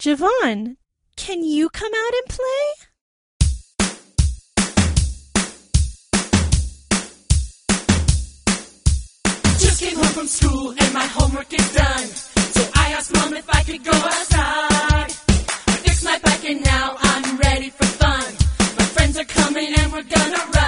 Javon, can you come out and play? Just came home from school and my homework is done. So I asked Mom if I could go outside. I fixed my bike and now I'm ready for fun. My friends are coming and we're gonna ride.